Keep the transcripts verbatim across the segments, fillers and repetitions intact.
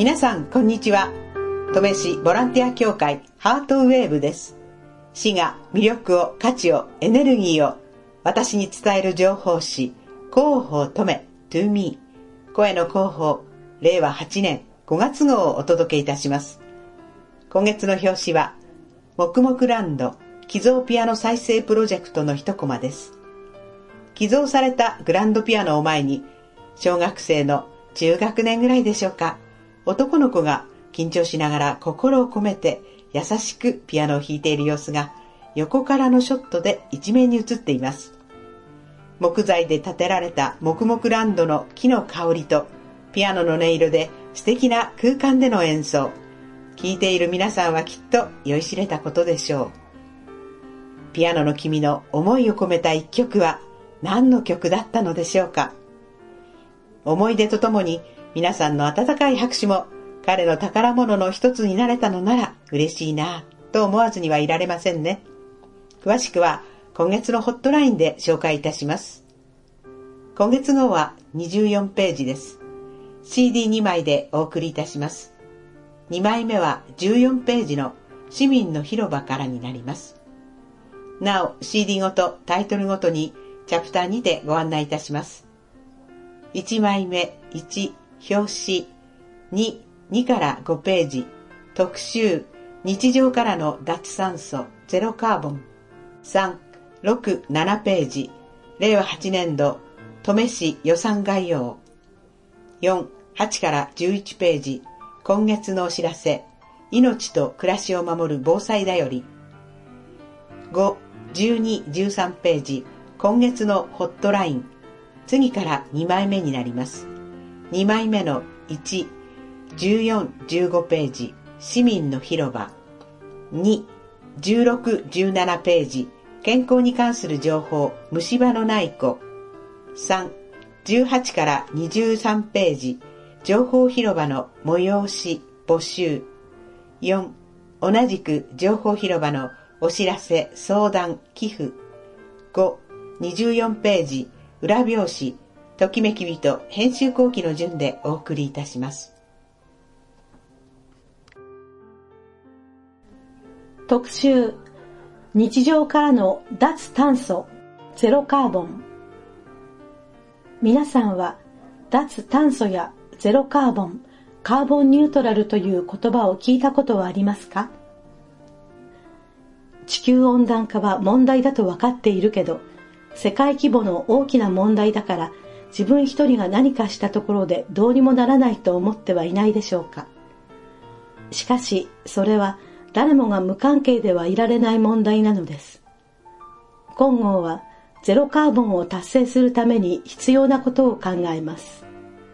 皆さんこんにちは。登米市ボランティア協会ハートウェーブです。市が魅力を、価値を、エネルギーを私に伝える情報誌、広報登米 to me 声の広報れいわはちねんごがつ号をお届けいたします。今月の表紙は黙々ランド寄贈ピアノ再生プロジェクトの一コマです。寄贈されたグランドピアノを前に、小学生の中学年ぐらいでしょうか、男の子が緊張しながら心を込めて優しくピアノを弾いている様子が横からのショットで一面に映っています。木材で建てられた黙々ランドの木の香りとピアノの音色で素敵な空間での演奏、聴いている皆さんはきっと酔いしれたことでしょう。ピアノの君の思いを込めた一曲は何の曲だったのでしょうか。思い出とともに皆さんの温かい拍手も彼の宝物の一つになれたのなら嬉しいなと思わずにはいられませんね。詳しくは今月のホットラインで紹介いたします。今月号はにじゅうよんページです。シーディーに 枚でお送りいたします。にまいめはじゅうよんページの市民の広場からになります。なお シーディー ごとタイトルごとにチャプターにでご案内いたします。いちまいめいち表紙、に、にからごページ特集日常からの脱炭素ゼロカーボン、さん、ろく、ななページれいわはちねんど登米市予算概要、よん、はちからじゅういちページ今月のお知らせ命と暮らしを守る防災だより、ご、じゅうに、じゅうさんページ今月のホットライン、次からにまいめになります。にまいめのいち、じゅうよん、じゅうごページ市民の広場、に、じゅうろく、じゅうななページ健康に関する情報虫歯のない子、さん、じゅうはちからにじゅうさんページ情報広場の催し募集、よん、同じく情報広場のお知らせ相談寄付、ご、にじゅうよんページ裏表紙ときめき人編集後期の順でお送りいたします。 特集日常からの脱炭素ゼロカーボン。皆さんは脱炭素やゼロカーボン、カーボンニュートラルという言葉を聞いたことはありますか？地球温暖化は問題だと分かっているけど、世界規模の大きな問題だから自分一人が何かしたところでどうにもならないと思ってはいないでしょうか。しかしそれは誰もが無関係ではいられない問題なのです。今号はゼロカーボンを達成するために必要なことを考えます。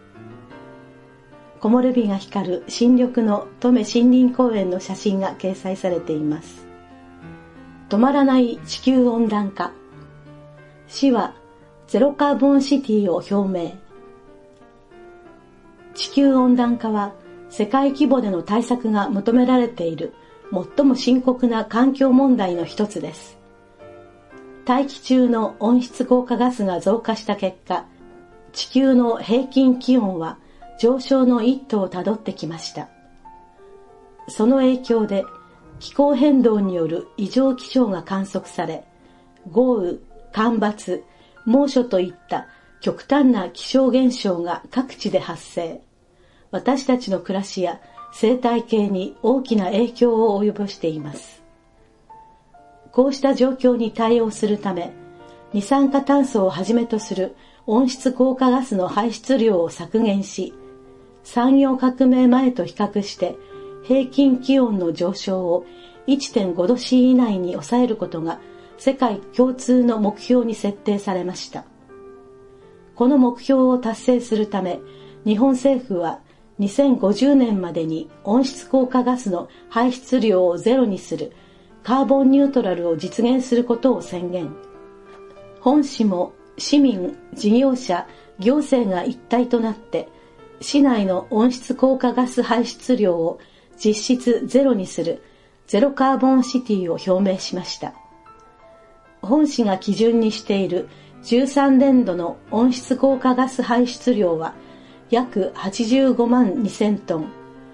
木漏れ日が光る新緑の登米森林公園の写真が掲載されています。止まらない地球温暖化。市はゼロカーボンシティを表明。地球温暖化は世界規模での対策が求められている最も深刻な環境問題の一つです。大気中の温室効果ガスが増加した結果、地球の平均気温は上昇の一途をたどってきました。その影響で気候変動による異常気象が観測され、豪雨、干ばつ、猛暑といった極端な気象現象が各地で発生。私たちの暮らしや生態系に大きな影響を及ぼしています。こうした状況に対応するため、二酸化炭素をはじめとする温室効果ガスの排出量を削減し、産業革命前と比較して平均気温の上昇を いってんごど C 以内に抑えることが世界共通の目標に設定されました。この目標を達成するため、日本政府はにせんごじゅうねんまでに温室効果ガスの排出量をゼロにするカーボンニュートラルを実現することを宣言。本市も市民、事業者、行政が一体となって市内の温室効果ガス排出量を実質ゼロにするゼロカーボンシティを表明しました。本市が基準にしているじゅうさんねんどの温室効果ガス排出量は約はちじゅうごまんにせんトン、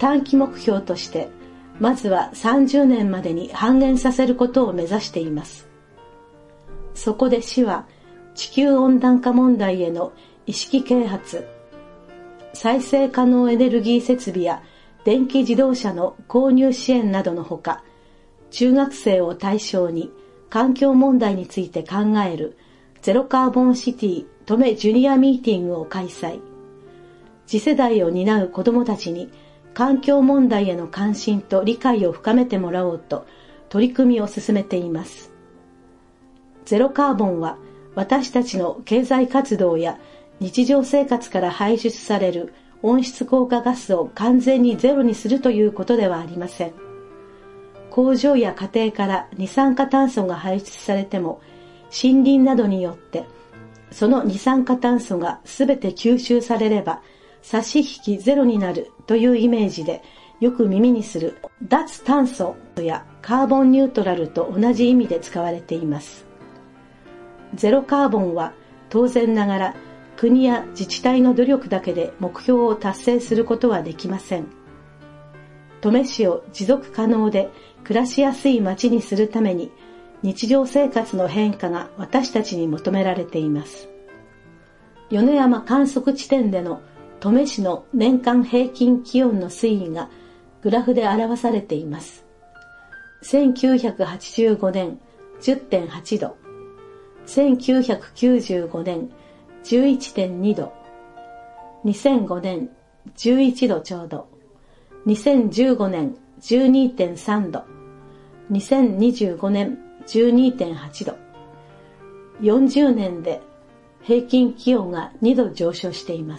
短期目標として、まずはさんじゅうねんまでに半減させることを目指しています。そこで市は地球温暖化問題への意識啓発、再生可能エネルギー設備や電気自動車の購入支援などのほか、中学生を対象に環境問題について考えるゼロカーボンシティ登米ジュニアミーティングを開催。次世代を担う子どもたちに環境問題への関心と理解を深めてもらおうと取り組みを進めています。ゼロカーボンは私たちの経済活動や日常生活から排出される温室効果ガスを完全にゼロにするということではありません。工場や家庭から二酸化炭素が排出されても、森林などによってその二酸化炭素がすべて吸収されれば差し引きゼロになるというイメージでよく耳にする脱炭素やカーボンニュートラルと同じ意味で使われています。ゼロカーボンは当然ながら国や自治体の努力だけで目標を達成することはできません。登米市を持続可能で暮らしやすい街にするために日常生活の変化が私たちに求められています。米山観測地点での登米市の年間平均気温の推移がグラフで表されています。せんきゅうひゃくはちじゅうごねん じゅってんはちど、せんきゅうひゃくきゅうじゅうごねん じゅういってんにど、にせんごねんじゅういちどちょうど、にせんじゅうごねん じゅうにてんさんど、にせんにじゅうごねん じゅうにてんはちど、よんじゅうねんで平均気温がにど上昇しています。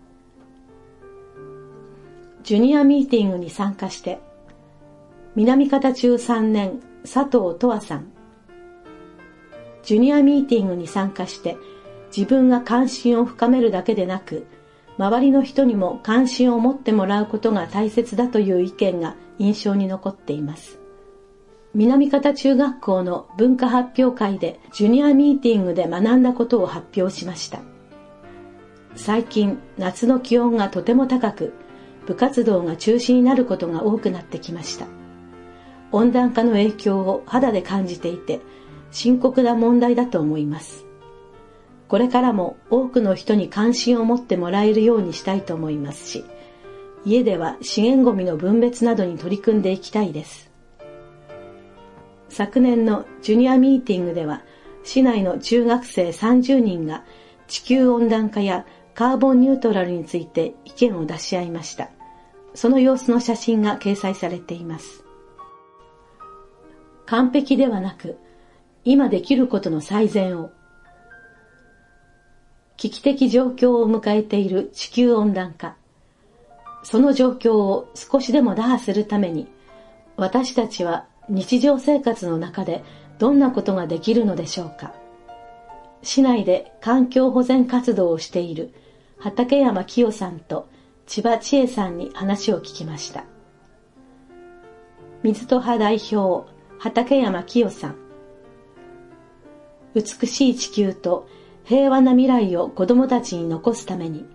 ジュニアミーティングに参加して、南方中さんねん佐藤とわさん。ジュニアミーティングに参加して自分が関心を深めるだけでなく、周りの人にも関心を持ってもらうことが大切だという意見が印象に残っています。南方中学校の文化発表会でジュニアミーティングで学んだことを発表しました。最近夏の気温がとても高く、部活動が中止になることが多くなってきました。温暖化の影響を肌で感じていて、深刻な問題だと思います。これからも多くの人に関心を持ってもらえるようにしたいと思いますし、家では資源ごみの分別などに取り組んでいきたいです。昨年のジュニアミーティングでは、市内の中学生さんじゅうにんが地球温暖化やカーボンニュートラルについて意見を出し合いました。その様子の写真が掲載されています。完璧ではなく、今できることの最善を。危機的状況を迎えている地球温暖化。その状況を少しでも打破するために、私たちは日常生活の中でどんなことができるのでしょうか。市内で環境保全活動をしている畠山清さんと千葉千恵さんに話を聞きました。水戸派代表、畠山清さん。美しい地球と平和な未来を子どもたちに残すために。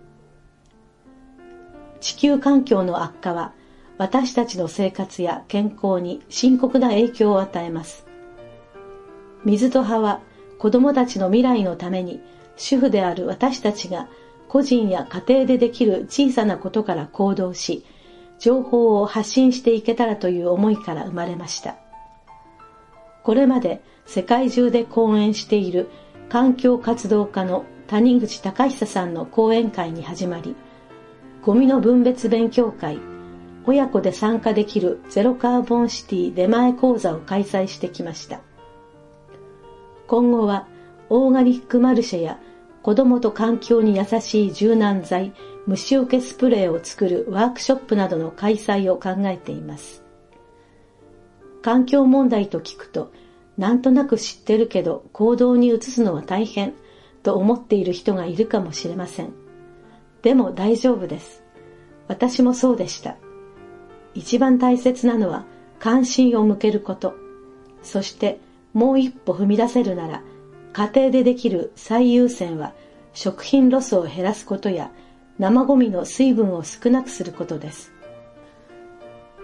地球環境の悪化は私たちの生活や健康に深刻な影響を与えます。水戸派は子どもたちの未来のために主婦である私たちが個人や家庭でできる小さなことから行動し、情報を発信していけたらという思いから生まれました。これまで世界中で講演している環境活動家の谷口隆久さんの講演会に始まり、ゴミの分別勉強会、親子で参加できるゼロカーボンシティ出前講座を開催してきました。今後はオーガニックマルシェや子どもと環境に優しい柔軟剤、虫除けスプレーを作るワークショップなどの開催を考えています。環境問題と聞くと、なんとなく知ってるけど行動に移すのは大変と思っている人がいるかもしれません。でも大丈夫です。私もそうでした。一番大切なのは関心を向けること。そしてもう一歩踏み出せるなら、家庭でできる最優先は食品ロスを減らすことや生ゴミの水分を少なくすることです。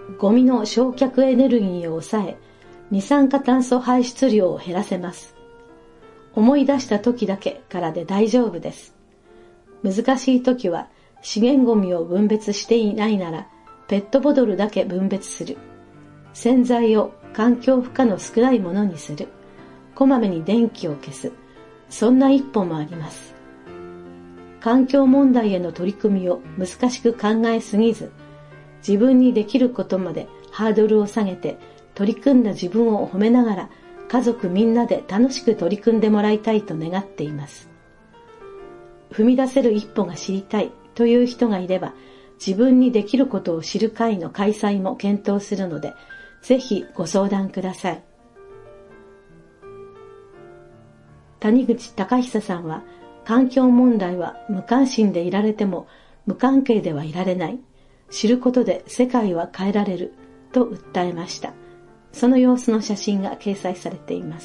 ゴミの焼却エネルギーを抑え、二酸化炭素排出量を減らせます。思い出した時だけからで大丈夫です。難しい時は資源ゴミを分別していないならペットボトルだけ分別する。洗剤を環境負荷の少ないものにする。こまめに電気を消す。そんな一歩もあります。環境問題への取り組みを難しく考えすぎず、自分にできることまでハードルを下げて取り組んだ自分を褒めながら家族みんなで楽しく取り組んでもらいたいと願っています。踏み出せる一歩が知りたいという人がいれば、自分にできることを知る会の開催も検討するので、ぜひご相談ください。谷口隆久さんは、環境問題は無関心でいられても無関係ではいられない。知ることで世界は変えられると訴えました。その様子の写真が掲載されています。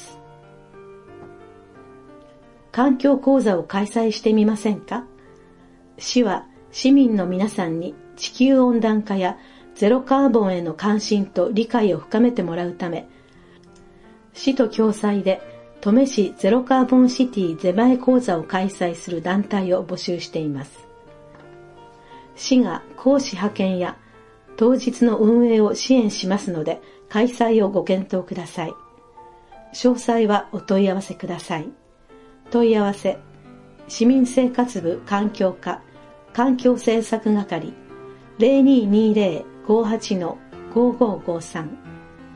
環境講座を開催してみませんか？市は市民の皆さんに地球温暖化やゼロカーボンへの関心と理解を深めてもらうため、市と共催で登米市ゼロカーボンシティ出前講座を開催する団体を募集しています。市が講師派遣や当日の運営を支援しますので、開催をご検討ください。詳細はお問い合わせください。問い合わせ、市民生活部環境課環境政策係 ゼロにーにーゼロ ごーはち ごーごーごーさん。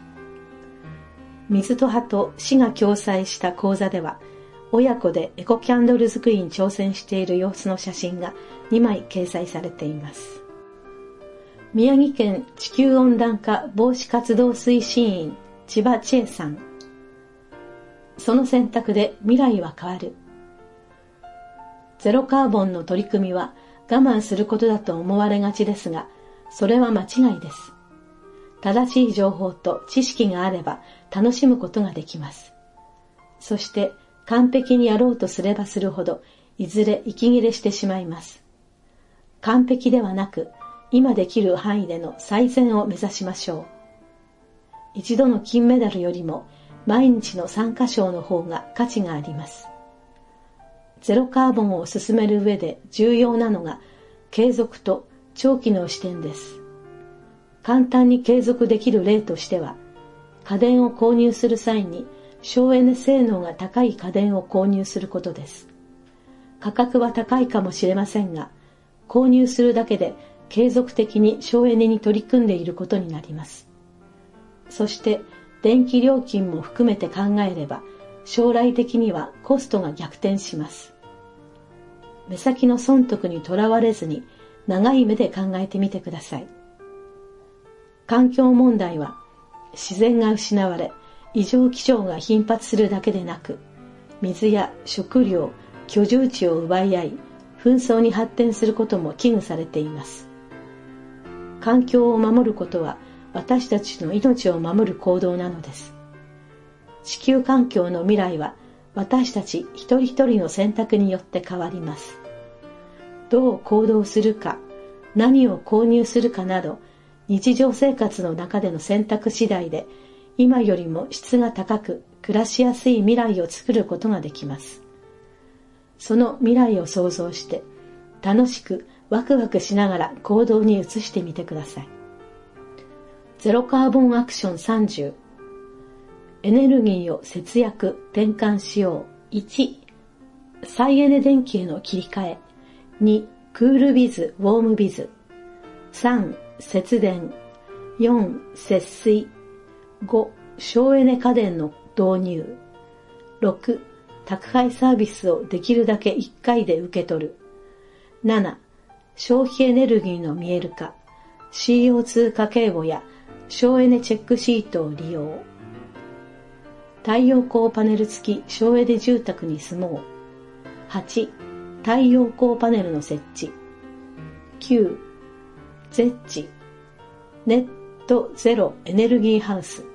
水戸派と市が共催した講座では、親子でエコキャンドル作りに挑戦している様子の写真がにまい掲載されています。宮城県地球温暖化防止活動推進員千葉千恵さん。その選択で未来は変わる。ゼロカーボンの取り組みは我慢することだと思われがちですが、それは間違いです。正しい情報と知識があれば楽しむことができます。そして完璧にやろうとすればするほど、いずれ息切れしてしまいます。完璧ではなく、今できる範囲での最善を目指しましょう。一度の金メダルよりも、毎日の参加賞の方が価値があります。ゼロカーボンを進める上で重要なのが、継続と長期の視点です。簡単に継続できる例としては、家電を購入する際に省エネ性能が高い家電を購入することです。価格は高いかもしれませんが、購入するだけで継続的に省エネに取り組んでいることになります。そして電気料金も含めて考えれば、将来的にはコストが逆転します。目先の損得にとらわれずに長い目で考えてみてください。環境問題は自然が失われ、異常気象が頻発するだけでなく、水や食料、居住地を奪い合い、紛争に発展することも危惧されています。環境を守ることは私たちの命を守る行動なのです。地球環境の未来は私たち一人一人の選択によって変わります。どう行動するか、何を購入するかなど、日常生活の中での選択次第で、今よりも質が高く暮らしやすい未来を作ることができます。その未来を想像して、楽しくワクワクしながら行動に移してみてください。ゼロカーボンアクションさんじゅう。エネルギーを節約、転換しよう。いち、再エネ電気への切り替え。に、クールビズ、ウォームビズ。さん、節電。よん、節水。ご、省エネ家電の導入。ろく、宅配サービスをできるだけいっかいで受け取る。なな、消費エネルギーの見える化。シーオーツー 家計簿や省エネチェックシートを利用。太陽光パネル付き省エネ住宅に住もう。はち、太陽光パネルの設置。きゅう、ゼッチ、ネットゼロエネルギーハウス。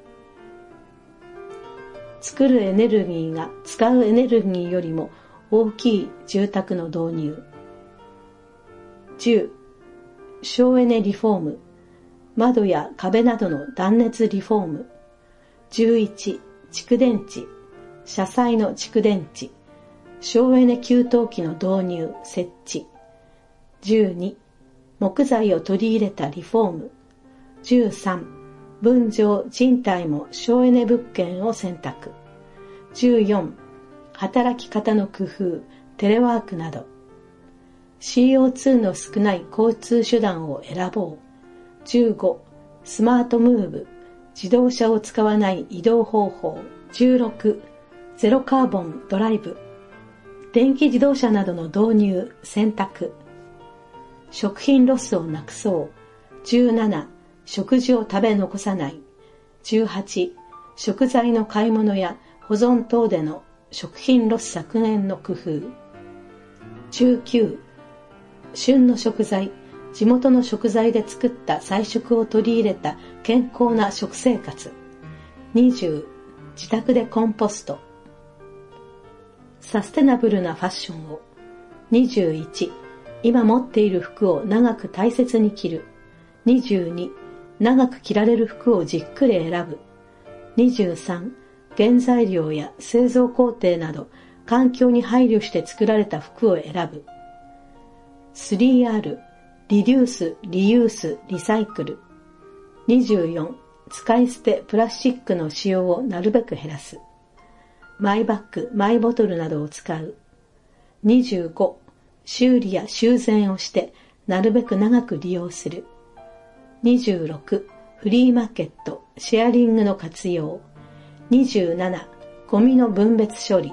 作るエネルギーが使うエネルギーよりも大きい住宅の導入。じゅう、省エネリフォーム。 窓や壁などの断熱リフォーム。じゅういち、蓄電池、車載の蓄電池、省エネ給湯器の導入、設置。じゅうに、木材を取り入れたリフォーム。じゅうさん、分譲、賃貸も省エネ物件を選択。じゅうよん、働き方の工夫、テレワークなど。シーオーツー の少ない交通手段を選ぼう。じゅうご、スマートムーブ、自動車を使わない移動方法。じゅうろく、ゼロカーボンドライブ。電気自動車などの導入、選択。食品ロスをなくそう。じゅうなな、食事を食べ残さない。じゅうはち、食材の買い物や保存等での食品ロス削減の工夫。じゅうきゅう、旬の食材、地元の食材で作った菜食を取り入れた健康な食生活。にじゅう、自宅でコンポスト。サステナブルなファッションを。にじゅういち、今持っている服を長く大切に着る。にじゅうに、長く着られる服をじっくり選ぶ。にじゅうさん、原材料や製造工程など環境に配慮して作られた服を選ぶ。スリーアール、リデュース、リユース、リサイクル。にじゅうよん、使い捨てプラスチックの使用をなるべく減らす。マイバッグ、マイボトルなどを使う。にじゅうご、修理や修繕をしてなるべく長く利用する。にじゅうろく、フリーマーケット、シェアリングの活用。にじゅうなな、ゴミの分別処理。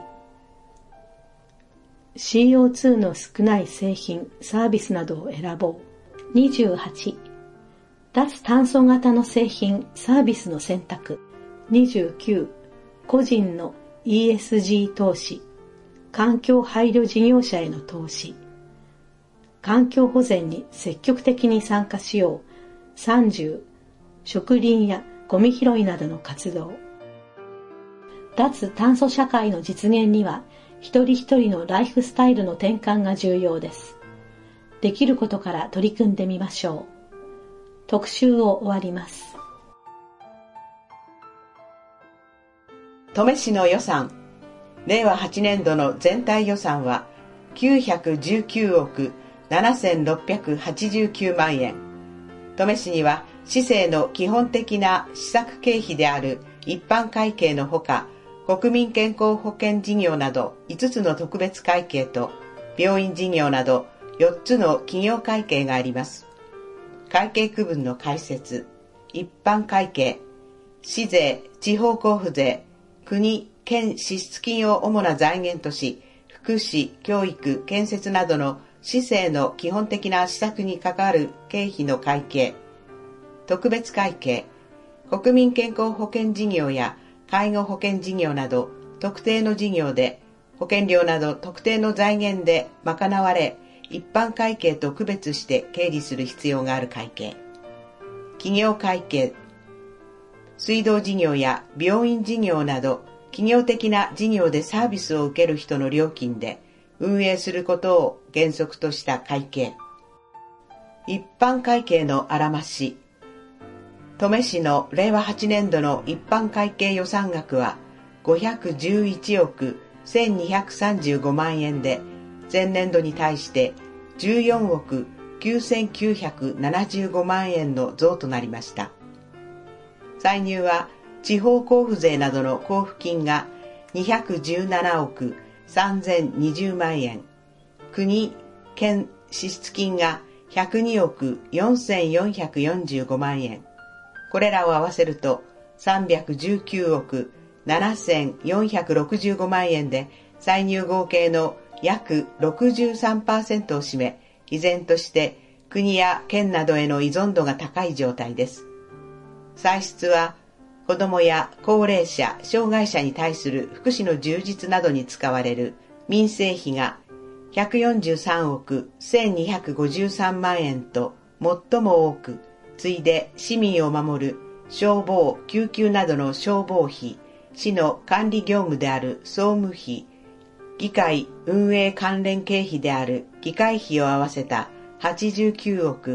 シーオーツー の少ない製品、サービスなどを選ぼう。にじゅうはち、脱炭素型の製品、サービスの選択。にじゅうきゅう、個人の イーエスジー 投資。環境配慮事業者への投資。環境保全に積極的に参加しよう。さんじゅう、植林やゴミ拾いなどの活動。脱炭素社会の実現には、一人一人のライフスタイルの転換が重要です。できることから取り組んでみましょう。特集を終わります。 登米市の予算、れいわはちねんどの全体予算はきゅうひゃくじゅうきゅうおくななせんろっぴゃくはちじゅうきゅうまんえん。登米市には市政の基本的な施策経費である一般会計のほか、国民健康保険事業などいつつの特別会計と病院事業などよっつの企業会計があります。会計区分の解説、一般会計、市税、地方交付税、国、県支出金を主な財源とし、福祉、教育、建設などの市政の基本的な施策に関わる経費の会計、特別会計、国民健康保険事業や介護保険事業など特定の事業で保険料など特定の財源で賄われ、一般会計と区別して経理する必要がある会計、企業会計、水道事業や病院事業など企業的な事業でサービスを受ける人の料金で運営することを原則とした会計。一般会計のあらまし。登米市のれいわはちねんどの一般会計予算額はごひゃくじゅういちおくせんにひゃくさんじゅうごまんえんで、前年度に対してじゅうよんおくきゅうせんきゅうひゃくななじゅうごまんえんの増となりました。歳入は地方交付税などの交付金がにひゃくじゅうななおくさんぜんにじゅうまんえん、国、県支出金がひゃくにおくよんせんよんひゃくよんじゅうごまんえん、これらを合わせるとさんびゃくじゅうきゅうおくななせんよんひゃくろくじゅうごまんえんで、歳入合計の約 ろくじゅうさんパーセント を占め、依然として国や県などへの依存度が高い状態です。歳出は子どもや高齢者、障害者に対する福祉の充実などに使われる民生費がひゃくよんじゅうさんおくせんにひゃくごじゅうさんまんえんと最も多く、次いで市民を守る消防・救急などの消防費、市の管理業務である総務費、議会運営関連経費である議会費を合わせたはちじゅうきゅうおく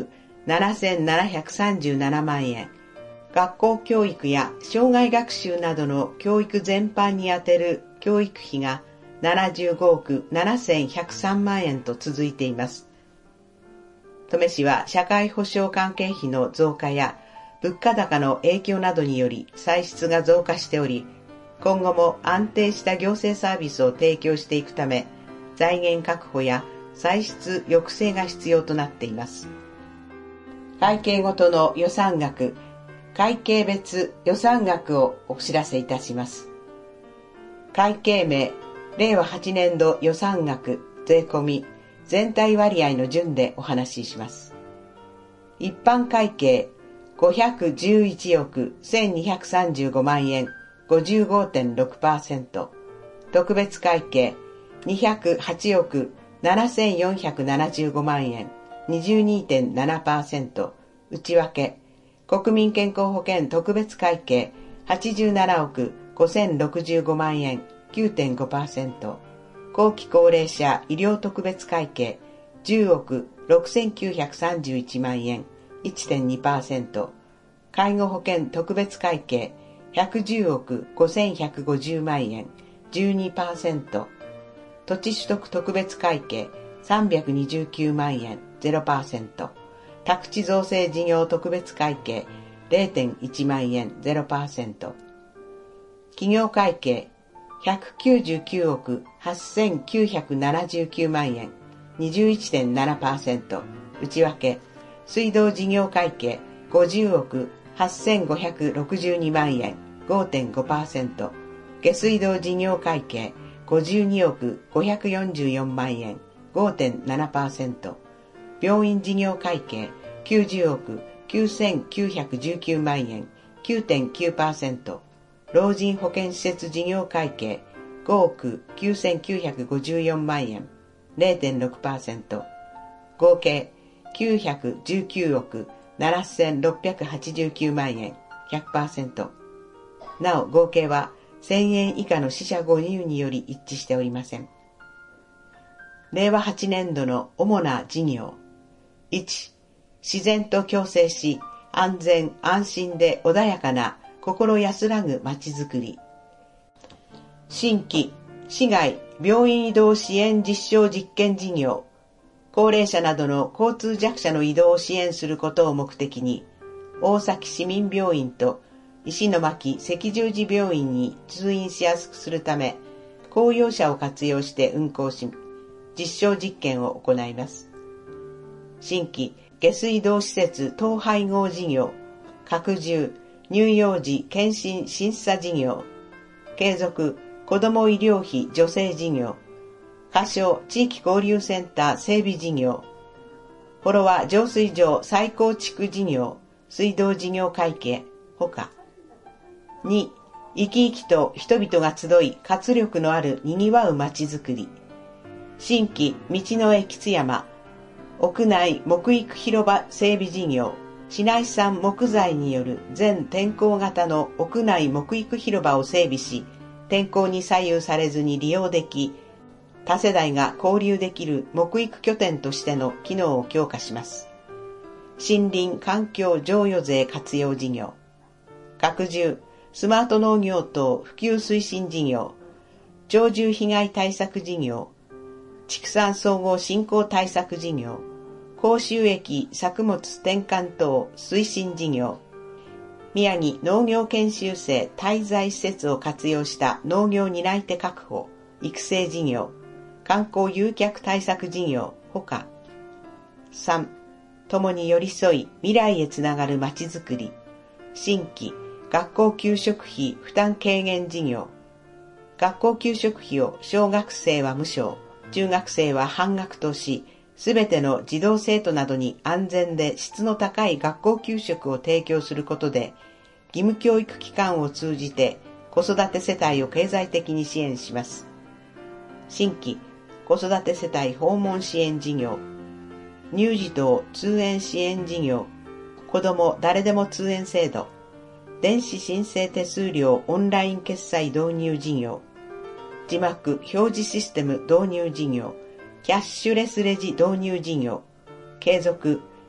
ななせんななひゃくさんじゅうななまんえん、学校教育や障害学習などの教育全般に充てる教育費がななじゅうごおくななせんひゃくさんまんえんと続いています。登米市は社会保障関係費の増加や物価高の影響などにより歳出が増加しており、今後も安定した行政サービスを提供していくため、財源確保や歳出抑制が必要となっています。会計ごとの予算額、会計別予算額をお知らせいたします。会計名、れいわはちねんど予算額、税込み、全体割合の順でお話しします。一般会計、ごひゃくじゅういちおくせんにひゃくさんじゅうごまんえん、ごじゅうごてんろくパーセント。特別会計、にひゃくはちおくななせんよんひゃくななじゅうごまんえん、にじゅうにてんななパーセント。内訳、国民健康保険特別会計、はちじゅうななおくごせんろくじゅうごまんえん、きゅうてんごパーセント。後期高齢者医療特別会計、じゅうおくろくせんきゅうひゃくさんじゅういちまんえん、いちてんにパーセント。介護保険特別会計、ひゃくじゅうおくごせんひゃくごじゅうまんえん、じゅうにパーセント。土地取得特別会計、さんびゃくにじゅうきゅうまんえん、ゼロパーセント。宅地造成事業特別会計、れいてんいちまんえん、ゼロパーセント。企業会計、ひゃくきゅうじゅうきゅうおくはっせんきゅうひゃくななじゅうきゅうまんえん、にじゅういちてんななパーセント。内訳、水道事業会計、ごじゅうおくはっせんごひゃくろくじゅうにまんえん、ごてんごパーセント。下水道事業会計、ごじゅうにおくごひゃくよんじゅうよんまんえん、ごてんななパーセント。病院事業会計、きゅうじゅうおくきゅうせんきゅうひゃくじゅうきゅうまんえん、きゅうてんきゅうパーセント。老人保健施設事業会計、ごおくきゅうせんきゅうひゃくごじゅうよんまんえん、れいてんろくパーセント。合計きゅうひゃくじゅうきゅうおくななせんろっぴゃくはちじゅうきゅうまんえん、ひゃくパーセント。なお合計はせんえん以下の四捨五入により一致しておりません。れいわはちねんどの主な事業。いち、自然と共生し、安全安心で穏やかな心安らぐまちづくり。新規、市外、病院移動支援実証実験事業。高齢者などの交通弱者の移動を支援することを目的に、大崎市民病院と石巻赤十字病院に通院しやすくするため、公用車を活用して運行し、実証実験を行います。新規、下水道施設統廃合事業。拡充、乳幼児検診審査事業。継続、子ども医療費助成事業。仮称地域交流センター整備事業。フォロワー浄水場再構築事業。水道事業会計。ほか。に、生き生きと人々が集い活力のある賑わう街づくり。新規道の駅津山。屋内木育広場整備事業。市内産木材による全天候型の屋内木育広場を整備し、天候に左右されずに利用でき、多世代が交流できる木育拠点としての機能を強化します。森林環境譲与税活用事業。拡充、スマート農業等普及推進事業。鳥獣被害対策事業。畜産総合振興対策事業。高収益作物転換等推進事業。宮城農業研修生滞在施設を活用した農業担い手確保、育成事業。観光誘客対策事業、ほか。さん、共に寄り添い未来へつながるまちづくり。新規、学校給食費負担軽減事業。学校給食費を小学生は無償、中学生は半額とし、すべての児童生徒などに安全で質の高い学校給食を提供することで、義務教育機関を通じて子育て世帯を経済的に支援します。新規、子育て世帯訪問支援事業。乳児等通園支援事業。子ども誰でも通園制度。電子申請手数料オンライン決済導入事業。字幕表示システム導入事業。キャッシュレスレジ導入事業。継続、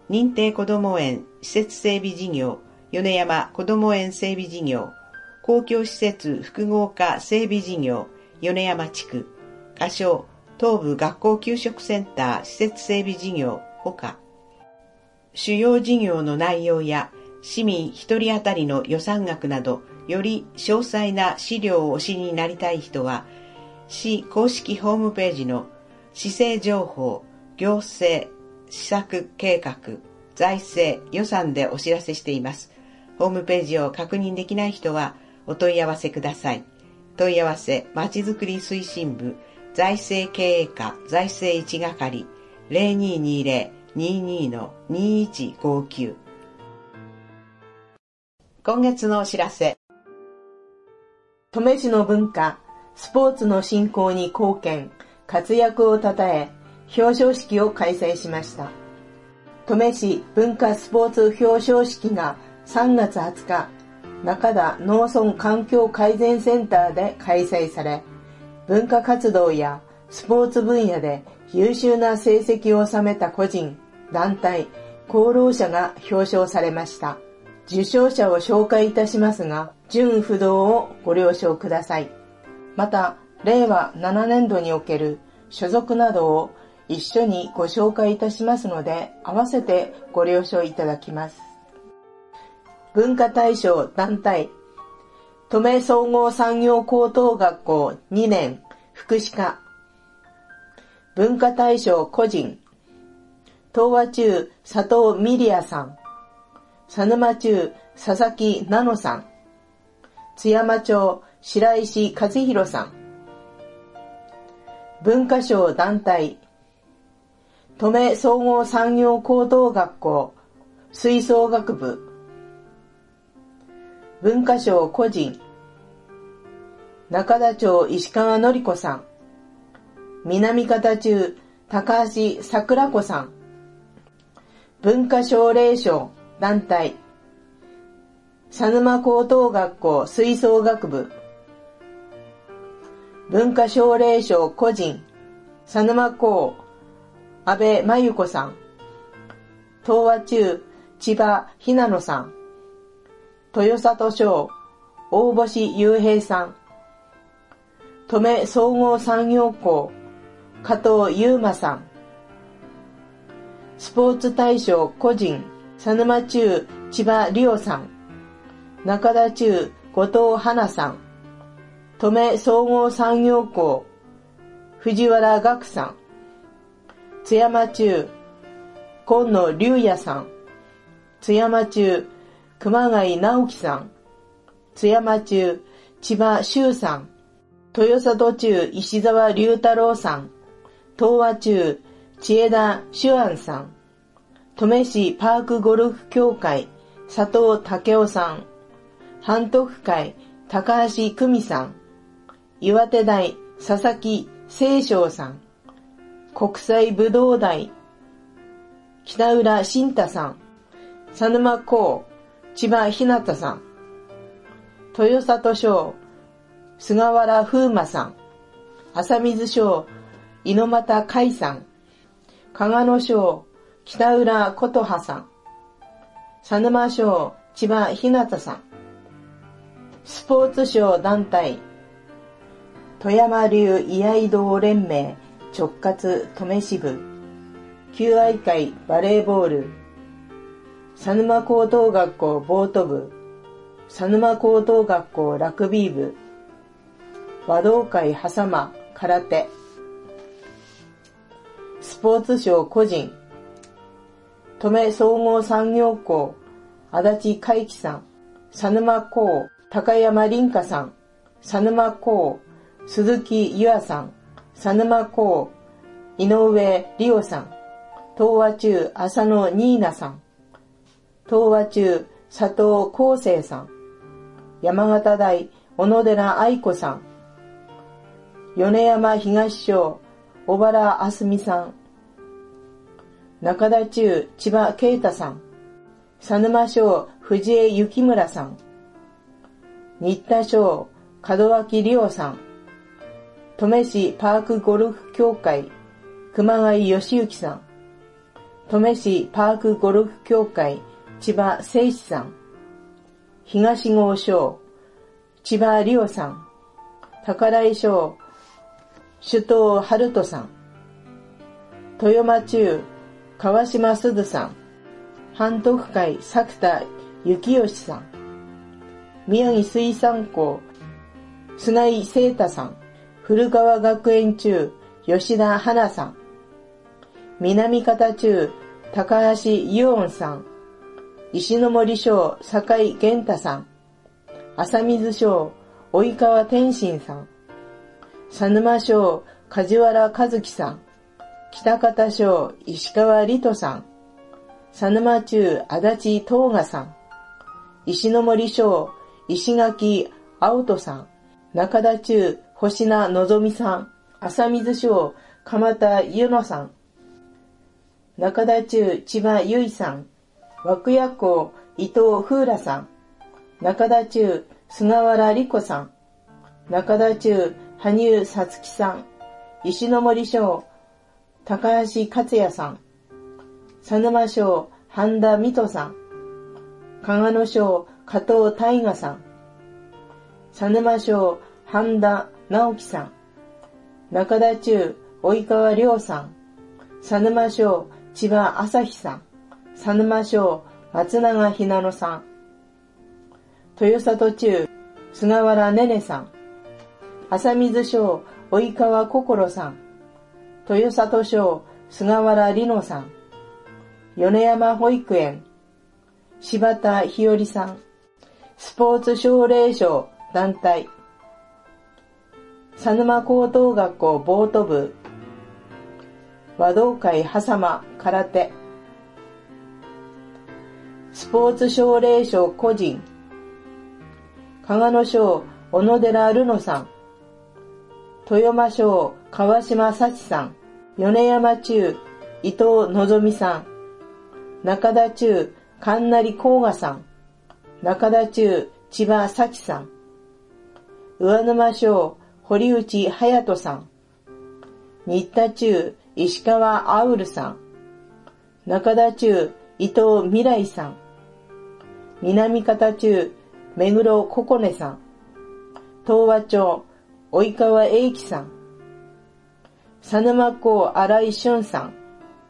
認定こども園施設整備事業、米山こども園整備事業、公共施設複合化整備事業、米山地区、仮称東部学校給食センター施設整備事業ほか、主要事業の内容や市民一人当たりの予算額など、より詳細な資料をお知りになりたい人は、市公式ホームページの市政情報、行政、施策計画、財政、予算でお知らせしています。ホームページを確認できない人はお問い合わせください。問い合わせ、まちづくり推進部、財政経営課財政一係 ゼロにーにーゼロ にーにー の にーいちごきゅう。今月のお知らせ。 登米市の文化、スポーツの振興に貢献、活躍をたたえ、表彰式を開催しました。登米市文化スポーツ表彰式がさんがつはつか、中田農村環境改善センターで開催され、文化活動やスポーツ分野で優秀な成績を収めた個人、団体、功労者が表彰されました。受賞者を紹介いたしますが、順不同をご了承ください。また、れいわななねんどにおける所属などを一緒にご紹介いたしますので、合わせてご了承いただきます。文化大賞団体、登米総合産業高等学校にねん福祉科。文化大賞個人、東和中佐藤美里也さん、佐沼中佐々木奈々さん、津山町白石和弘さん。文化賞団体、登米総合産業高等学校吹奏楽部。文化賞個人、中田町石川典子さん、南方中高橋桜子さん。文化奨励賞団体、佐沼高等学校吹奏楽部。文化奨励賞個人、佐沼高安倍真由子さん、東和中千葉ひなのさん、豊里賞大星雄平さん、登米総合産業校加藤優馬さん。スポーツ大賞個人、佐沼中千葉里夫さん、中田中後藤花さん、登米総合産業校藤原岳さん、津山中今野龍也さん、津山中熊谷直樹さん、津山中千葉修さん、豊里中石沢龍太郎さん、東和中千枝主安さん、登米市パークゴルフ協会佐藤武夫さん、半徳会高橋久美さん、岩手大佐々木清章さん、国際武道大北浦慎太さん、佐沼高千葉ひなたさん、豊里賞菅原風馬さん、浅水賞猪俣海さん、加賀野賞北浦琴葉さん、佐沼賞千葉ひなたさん。スポーツ賞団体、富山流居合道連盟直轄登米支部、求愛会バレーボール、佐沼高等学校ボート部、佐沼高等学校ラグビー部、和道会はさま空手。スポーツ賞個人、登米総合産業校足立海輝さん、佐沼高高山凛香さん、佐沼高鈴木優愛さん、佐沼高井上理央さん、東和中浅野ニーナさん、東和中佐藤康生さん、山形大小野寺愛子さん、米山東小小原あすみさん、中田中千葉啓太さん、佐沼小藤江幸村さん、新田小門脇理央さん、登米市パークゴルフ協会熊谷義行さん、 登米市パークゴルフ協会、千葉誠志さん。東郷省、千葉里夫さん。高台省、首藤春人さん。豊間中、川島すずさん。半徳会、作田幸義さん。宮城水産高、菅井聖太さん。古川学園中、吉田花さん。南方中、高橋伊音さん。石森省、坂井源太さん。浅水省、及川天心さん。佐沼省、梶原和樹さん。北方省、石川里人さん。佐沼中、足立東賀さん。石森省、石垣青人さん。中田中、星名のぞみさん。浅水省、鎌田ゆのさん。中田中、千葉ゆいさん。涌谷港、伊藤風良さん。中田中、菅原理子さん。中田中、羽生さつきさん。石森省、高橋克也さん。佐沼省、半田美斗さん。加賀野省、加藤大河さん。佐沼省、半田直樹さん。中田中、及川亮さん。佐沼省、千葉朝日さん。佐沼省、松永ひなのさん。豊里中、菅原ねねさん。浅水省、及川心さん。豊里省、菅原里乃さん。米山保育園、柴田日和さん。スポーツ奨励賞団体、佐沼高等学校ボート部、和道会はさま空手。スポーツ奨励賞個人、加賀野省小野寺るのさん。豊間省川島幸さん。米山中伊藤のぞみさん。中田中神成甲賀さん。中田中千葉幸さん。上沼省堀内隼人さん。新田中石川あうるさん。中田中伊藤未来さん。南方中目黒ここねさん。東和町及川英樹さん。佐沼港新井俊さん。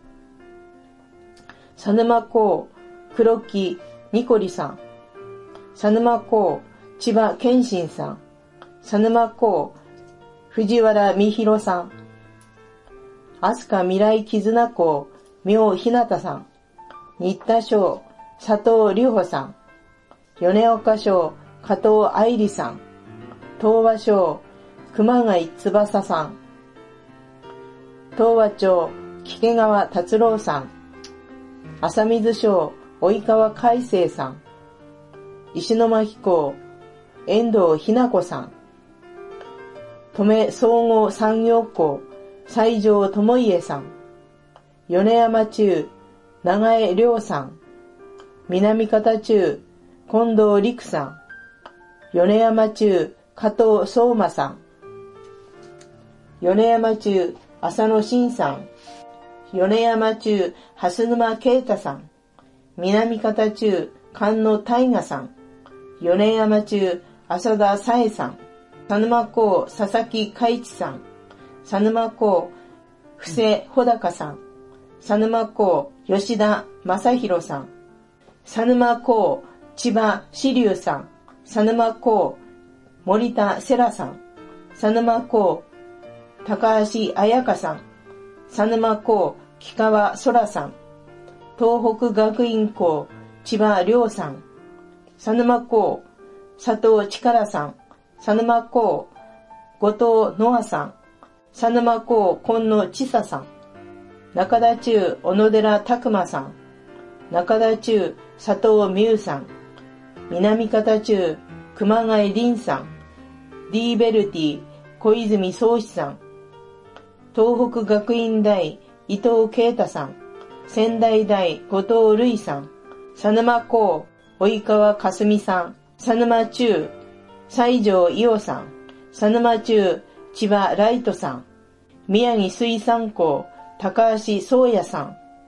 佐沼港黒木ニコリさん。佐沼港千葉健信さん。佐沼港藤原美弘さん。飛鳥未来絆港妙ひなたさん。新田省佐藤隆穂さん。米岡省加藤愛理さん。東和省熊谷翼さん。東和町木川達郎さん。浅水省及川海生さん。石巻港遠藤ひな子さん。登米総合産業港西条智家さん。米山中長江亮さん。南方中近藤陸さん。米山中加藤相馬さん。米山中浅野真さん。米山中蓮沼啓太さん。南方中菅野大河さん。米山中浅田紗恵さん。佐沼港佐々木海一さん。佐沼港布施穂高さん。佐沼港吉田正宏さん。佐沼港千葉志龍さん。佐沼港森田世良さん。佐沼港高橋彩香さん。佐沼港木川空さん。東北学院校千葉亮さん。佐沼港佐藤力さん。佐沼港後藤ノアさん。佐沼港今野千佐さん。中田中小野寺拓馬さん。中田中佐藤美優さん。南方中熊谷凛さん。ディーベルティ小泉宗志さん。東北学院大伊藤啓太さん。仙台大後藤瑠衣さん。佐沼港及川かすみさん。佐沼中西条伊代さん。佐沼中千葉ライトさん。宮城水産港高橋宗也さん。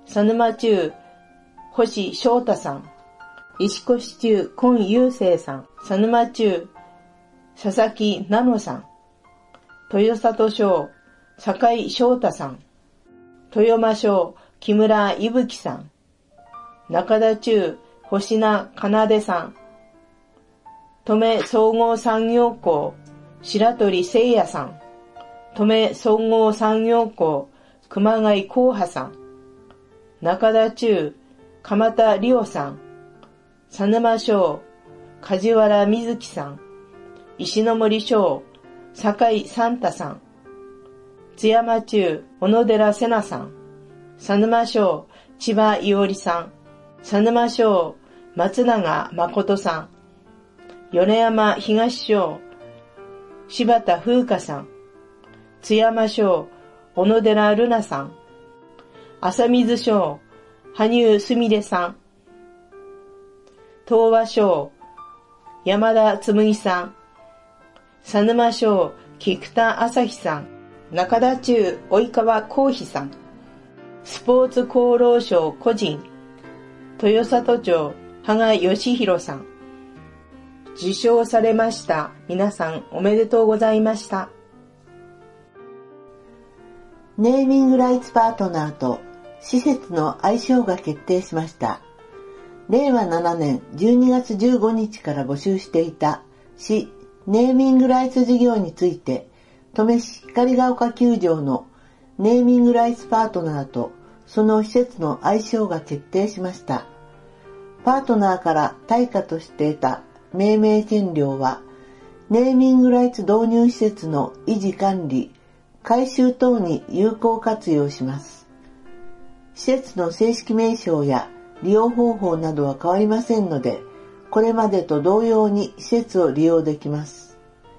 佐沼中、星翔太さん。石越中、今雄生さん。佐沼中、佐々木奈々さん。豊里町、坂井翔太さん。豊間町、木村伊吹さん。中田中、星名奏さん。登米総合産業校、白鳥聖也さん。登米総合産業校、熊谷幸波さん。中田中、鎌田理央さん。佐沼町、梶原瑞希さん。石森町、坂井三太さん。津山中、小野寺瀬奈さん。佐沼町、千葉伊織さん。佐沼町、松永誠さん。米山東町、柴田風花さん。津山町、小野寺瑠奈さん。浅水町、羽生すみれさん。東和町、山田つむぎさん。佐沼町、菊田朝日さん。中田中、及川光飛さん。スポーツ厚労省個人、豊里町、羽賀義弘さん。受賞されました。皆さんおめでとうございました。 ネーミングライツパートナーと施設の愛称が決定しました。れいわななねんじゅうにがつじゅうごにちから募集していた市ネーミングライツ事業について、登米市光が丘球場のネーミングライツパートナーとその施設の愛称が決定しました。パートナーから対価として得た命名権料は、ネーミングライツ導入施設の維持管理、改修等に有効活用します。施設の正式名称や利用方法などは変わりませんので、これまでと同様に施設を利用できます。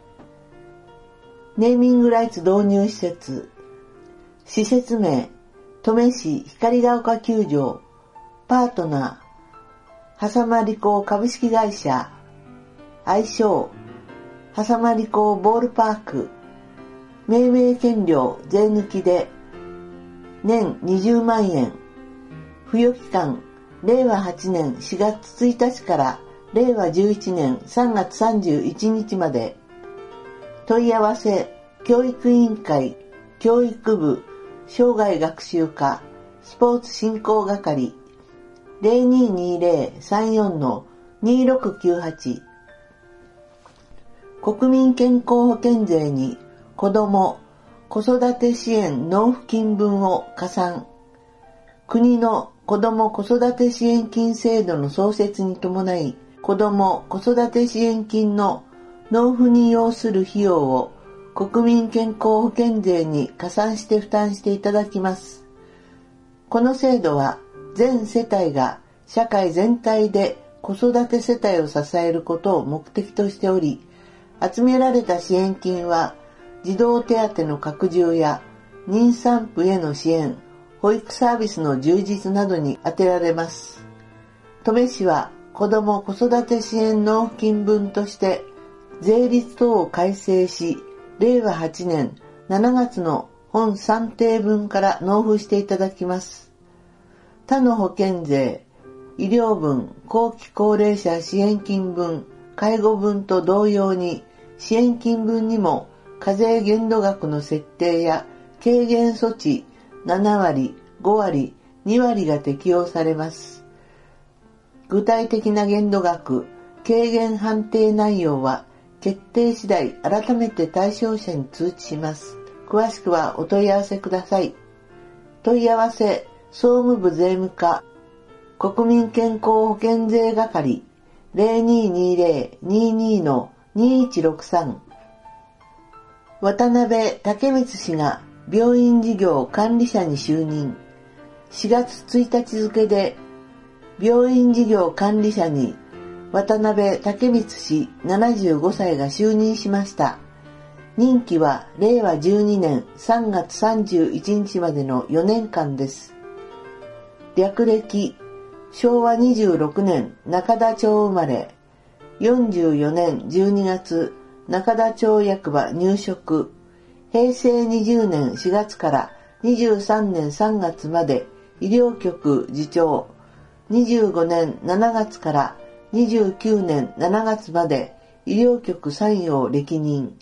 ネーミングライツ導入施設、施設名、登米市光が丘球場、パートナー、はさま理工株式会社、愛称、はさま理工ボールパーク、命名権料税抜きで、年にじゅうまんえん、付与期間、れいわはちねんしがつついたちかられいわじゅういちねんさんがつさんじゅういちにちまで、問い合わせ、教育委員会、教育部、生涯学習課、スポーツ振興係、ゼロにーにーぜろ さんよん のにろくきゅうはち、国民健康保険税に子ども・子育て支援納付金分を加算。国の子ども・子育て支援金制度の創設に伴い、子ども・子育て支援金の納付に要する費用を国民健康保険税に加算して負担していただきます。この制度は全世帯が社会全体で子育て世帯を支えることを目的としており、集められた支援金は児童手当の拡充や妊産婦への支援、保育サービスの充実などに充てられます。登米市は子ども子育て支援納付金分として税率等を改正し、れいわはちねんしちがつの本算定分から納付していただきます。他の保険税、医療分、後期高齢者支援金分、介護分と同様に支援金分にも課税限度額の設定や軽減措置ななわり、ごわり、にわりが適用されます。具体的な限度額、軽減判定内容は決定次第改めて対象者に通知します。詳しくはお問い合わせください。問い合わせ、総務部税務課、国民健康保険税係、ゼロにーにーぜろ にーにー のにーいちろくさん。渡辺武光氏が病院事業管理者に就任。しがつついたち付で病院事業管理者に渡辺武光氏ななじゅうごさいが就任しました。任期はれいわじゅうにねんさんがつさんじゅういちにちまでのよねんかんです。略歴、しょうわにじゅうろくねん中田町生まれ、よんじゅうよねんじゅうにがつ中田町役場入職、へいせいにじゅうねんしがつからにじゅうさんねんさんがつまで医療局次長、にじゅうごねんしちがつからにじゅうきゅうねんしちがつまで医療局参与歴任。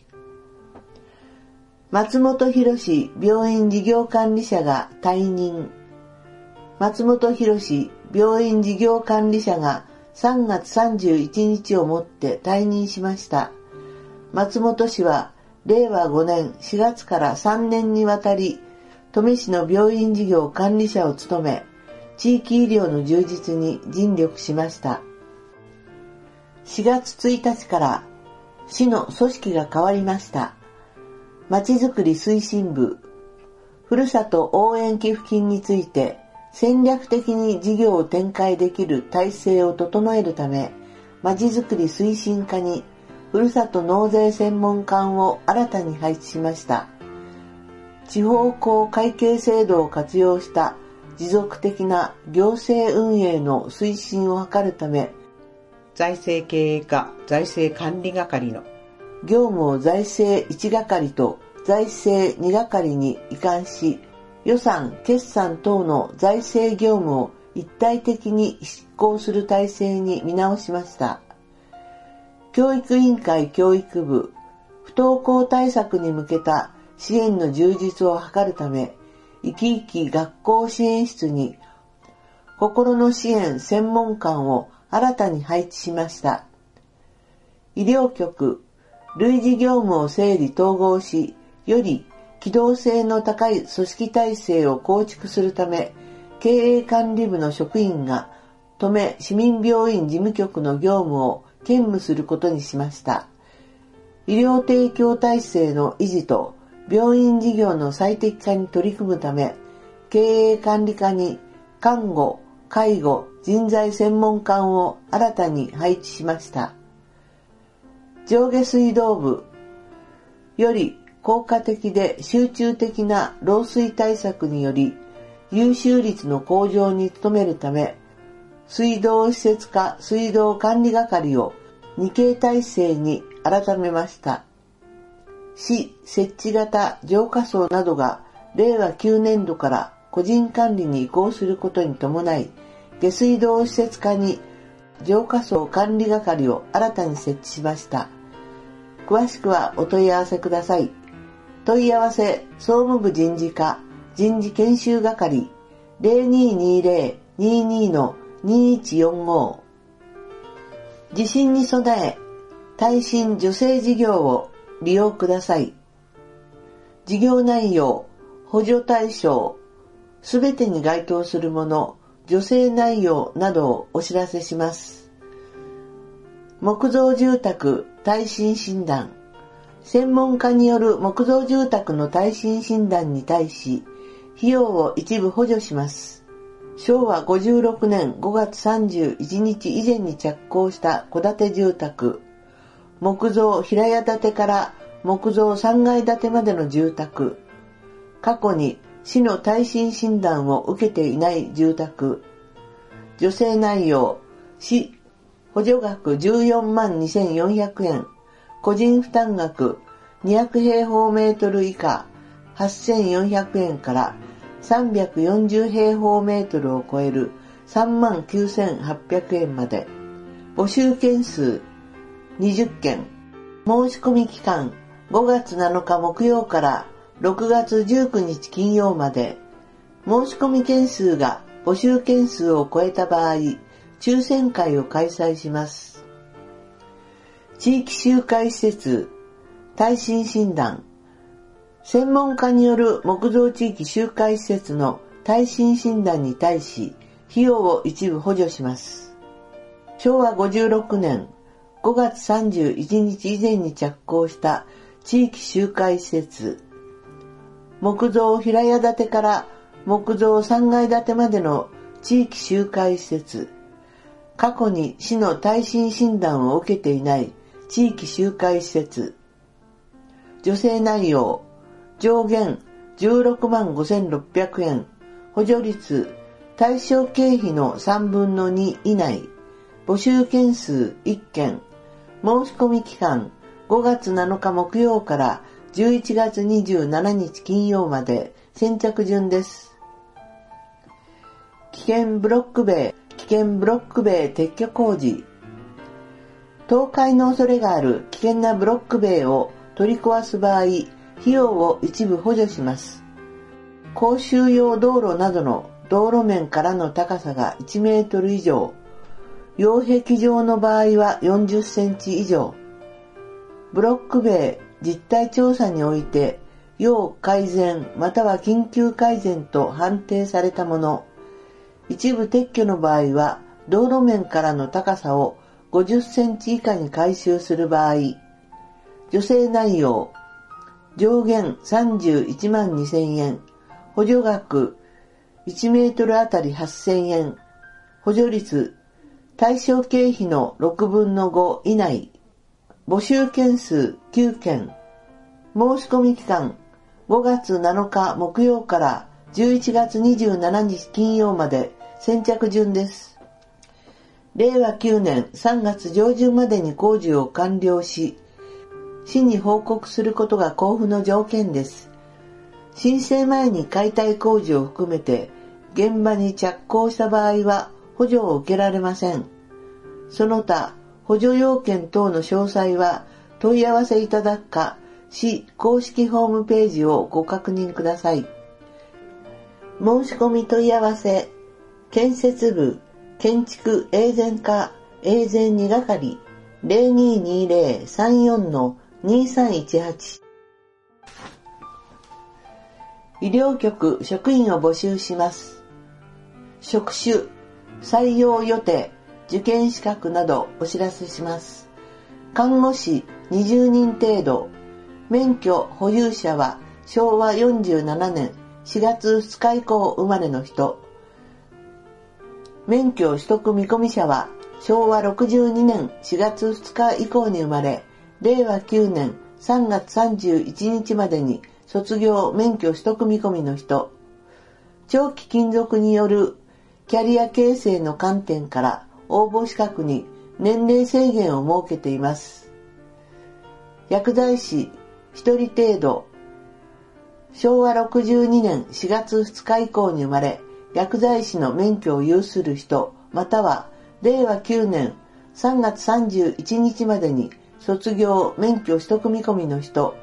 松本博史病院事業管理者が退任。松本博史病院事業管理者がさんがつさんじゅういちにちをもって退任しました。松本氏はれいわごねんしがつからさんねんにわたり登米市の病院事業管理者を務め、地域医療の充実に尽力しました。しがつついたちから市の組織が変わりました。まちづくり推進部、ふるさと応援寄付金について戦略的に事業を展開できる体制を整えるため、まちづくり推進課にふるさと納税専門官を新たに配置しました。地方公会計制度を活用した持続的な行政運営の推進を図るため、 財政経営課財政管理係の業務を財政いち係と財政に係に移管し、予算・決算等の財政業務を一体的に執行する体制に見直しました。教育委員会教育部、不登校対策に向けた支援の充実を図るため、いきいき学校支援室に心の支援専門官を新たに配置しました。医療局、類似業務を整理統合し、より機動性の高い組織体制を構築するため、経営管理部の職員が登米市民病院事務局の業務を兼務することにしました。医療提供体制の維持と病院事業の最適化に取り組むため、経営管理課に看護、介護、人材専門官を新たに配置しました。上下水道部、より効果的で集中的な漏水対策により、優秀率の向上に努めるため、水道施設課水道管理係をに系体制に改めました。市設置型浄化槽などがれいわきゅうねんどから個人管理に移行することに伴い、下水道施設課に浄化槽管理係を新たに設置しました。詳しくはお問い合わせください。問い合わせ総務部人事課人事研修係 ゼロにーにーぜろ にーにー のにーいちよんご。地震に備え耐震助成事業を利用ください。事業内容、補助対象、すべてに該当するもの、助成内容などをお知らせします。木造住宅耐震診断。専門家による木造住宅の耐震診断に対し、費用を一部補助します。しょうわごじゅうろくねんごがつさんじゅういちにち以前に着工した戸建て住宅、木造平屋建てから木造さんがい建てまでの住宅、過去に市の耐震診断を受けていない住宅、助成内容、市補助額じゅうよんまんにせんよんひゃくえん、個人負担額にひゃくへいほうメートル以下はっせんよんひゃくえんからさんびゃくよんじゅうへいほうメートルを超えるさんまんきゅうせんはっぴゃくえんまで。募集件数にじゅっけん。申し込み期間ごがつなのか木曜からろくがつじゅうくにち金曜まで。申し込み件数が募集件数を超えた場合、抽選会を開催します。地域集会施設耐震診断。専門家による木造地域集会施設の耐震診断に対し、費用を一部補助します。しょうわごじゅうろくねんごがつさんじゅういちにち以前に着工した地域集会施設、木造平屋建てから木造さんがい建てまでの地域集会施設、過去に市の耐震診断を受けていない地域集会施設、助成内容、上限じゅうろくまんごせんろっぴゃくえん、補助率対象経費のさんぶんのに以内、募集件数いっけん、申し込み期間ごがつなのか木曜からじゅういちがつにじゅうしちにち金曜まで、先着順です。 危険ブロック塀、危険ブロック塀撤去工事。倒壊の恐れがある危険なブロック塀を取り壊す場合、費用を一部補助します。公衆用道路などの道路面からの高さがいちメートル以上、擁壁状の場合はよんじゅっセンチ以上。ブロック塀実態調査において、要改善または緊急改善と判定されたもの、一部撤去の場合は、道路面からの高さをごじゅっセンチ以下に改修する場合、助成内容、上限さんじゅういちまんにせんえん、補助額いちメートルあたりはっせんえん、補助率対象経費のろくぶんのご以内、募集件数きゅうけん、申し込み期間ごがつなのか木曜からじゅういちがつにじゅうしちにち金曜まで先着順です。れいわきゅうねんさんがつじょうじゅんまでに工事を完了し、市に報告することが交付の条件です。申請前に解体工事を含めて現場に着工した場合は補助を受けられません。その他、補助要件等の詳細は問い合わせいただくか、市公式ホームページをご確認ください。申し込み問い合わせ、建設部、建築永全課永全に係 ゼロにーにーゼロ さんよん にーさんいちはち。医療局職員を募集します。職種、採用予定、受験資格などお知らせします。看護師にじゅうにん程度、免許保有者はしょうわよんじゅうななねんしがつふつか以降生まれの人。免許取得見込み者はしょうわろくじゅうにねんしがつふつか以降に生まれ、れいわきゅうねんさんがつさんじゅういちにちまでに卒業免許取得見込みの人。長期勤続によるキャリア形成の観点から応募資格に年齢制限を設けています。薬剤師ひとり程度、しょうわろくじゅうにねんしがつふつか以降に生まれ、薬剤師の免許を有する人、またはれいわきゅうねんさんがつさんじゅういちにちまでに卒業免許取得見込みの人。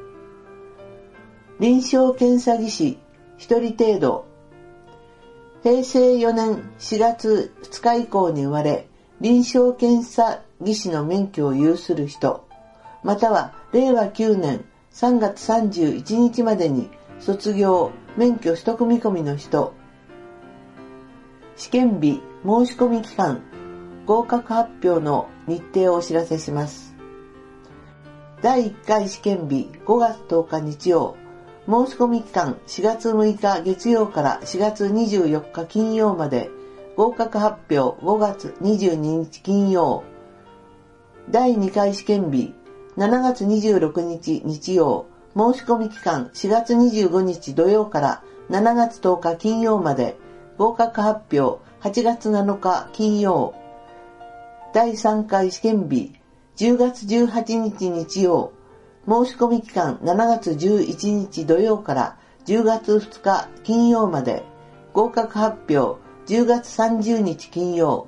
臨床検査技師ひとり程度、へいせいよねんしがつふつか以降に生まれ、臨床検査技師の免許を有する人、またはれいわきゅうねんさんがつさんじゅういちにちまでに卒業免許取得見込みの人。試験日、申し込み期間、合格発表の日程をお知らせします。だいいっかい試験日ごがつとおか日曜、申し込み期間しがつむいか月曜からしがつにじゅうよっか金曜まで、合格発表ごがつにじゅうににち金曜。だいにかい試験日しちがつにじゅうろくにち日曜、申し込み期間しがつにじゅうごにち土曜からしちがつとおか金曜まで、合格発表はちがつなのか金曜。だいさんかい試験日じゅうがつじゅうはちにち日曜、申し込み期間しちがつじゅういちにち土曜からじゅうがつふつか金曜まで、合格発表じゅうがつさんじゅうにち金曜。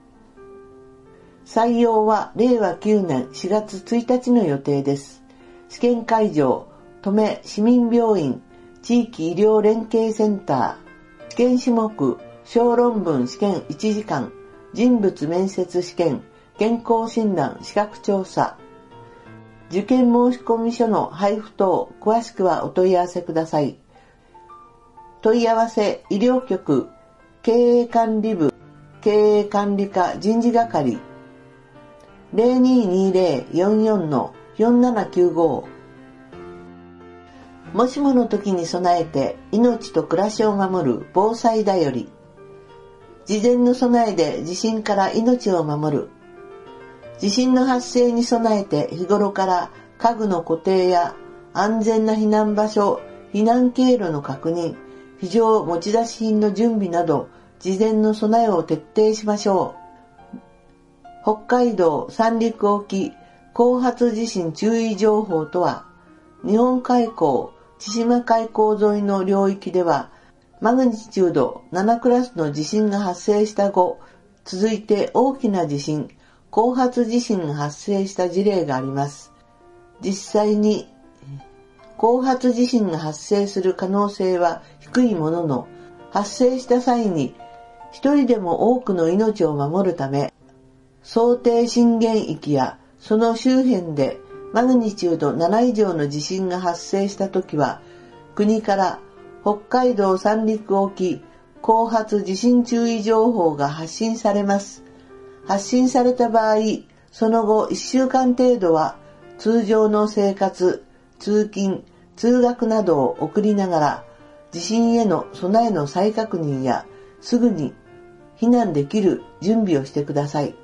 採用はれいわきゅうねんしがつついたちの予定です。試験会場、登米市民病院地域医療連携センター。試験種目、小論文試験いちじかん、人物面接試験、健康診断資格調査。受験申込書の配布等、詳しくはお問い合わせください。問い合わせ医療局、経営管理部、経営管理課人事係、ゼロにーにーゼロ よんよん よんななきゅうご。もしもの時に備えて命と暮らしを守る防災だより。事前の備えで地震から命を守る。地震の発生に備えて日頃から家具の固定や安全な避難場所、避難経路の確認、非常持ち出し品の準備など事前の備えを徹底しましょう。北海道三陸沖後発地震注意情報とは、日本海溝、千島海溝沿いの領域ではマグニチュードななクラスの地震が発生した後、続いて大きな地震、後発地震が発生した事例があります。実際に後発地震が発生する可能性は低いものの、発生した際に一人でも多くの命を守るため、想定震源域やその周辺でマグニチュードなな以上の地震が発生したときは、国から北海道三陸沖後発地震注意情報が発信されます。発信された場合、その後いっしゅうかん程度は通常の生活、通勤、通学などを送りながら、地震への備えの再確認やすぐに避難できる準備をしてください。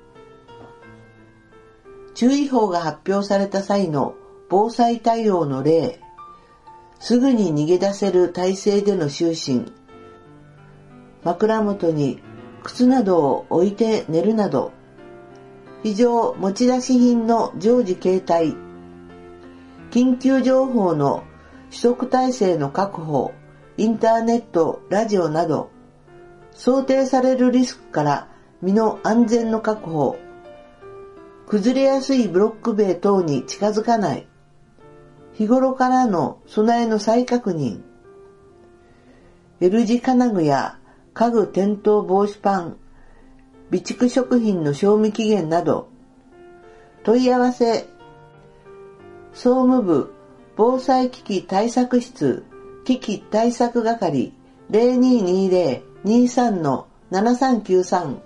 注意報が発表された際の防災対応の例、すぐに逃げ出せる体勢での就寝、枕元に靴などを置いて寝るなど、非常持ち出し品の常時携帯、緊急情報の取得体制の確保、インターネット、ラジオなど、想定されるリスクから身の安全の確保、崩れやすいブロック塀等に近づかない、日頃からの備えの再確認、L 字金具や家具転倒防止パン、備蓄食品の賞味期限など、問い合わせ、総務部防災危機対策室危機対策係 ゼロにーにーゼロ にーさん ななさんきゅうさん。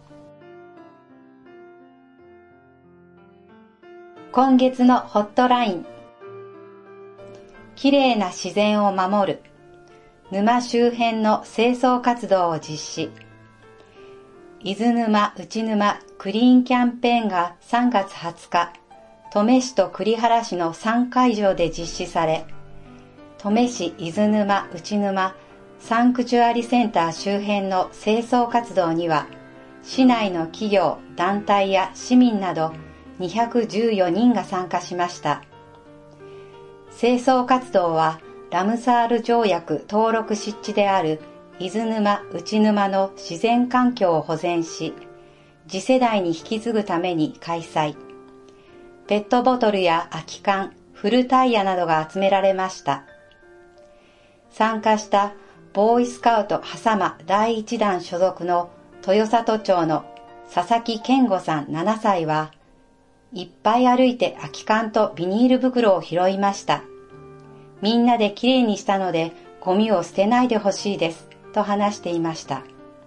今月のホットライン。きれいな自然を守る。沼周辺の清掃活動を実施。伊豆沼内沼クリーンキャンペーンがさんがつはつか、登米市と栗原市のさんかいじょうで実施され、登米市伊豆沼内沼サンクチュアリセンター周辺の清掃活動には、市内の企業、団体や市民などにひゃくじゅうよにんが参加しました。清掃活動はラムサール条約登録湿地である伊豆沼内沼の自然環境を保全し、次世代に引き継ぐために開催。ペットボトルや空き缶、古タイヤなどが集められました。参加したボーイスカウト狭間だいいちだん所属の豊里町の佐々木健吾さんななさいは、いっぱい歩いて空き缶とビニール袋を拾いました。みんなできれいにしたのでゴミを捨てないでほしいですと話していました。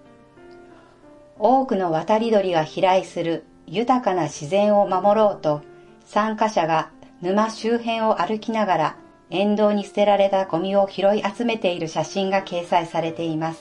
多くの渡り鳥が飛来する豊かな自然を守ろうと、参加者が沼周辺を歩きながら沿道に捨てられたゴミを拾い集めている写真が掲載されています。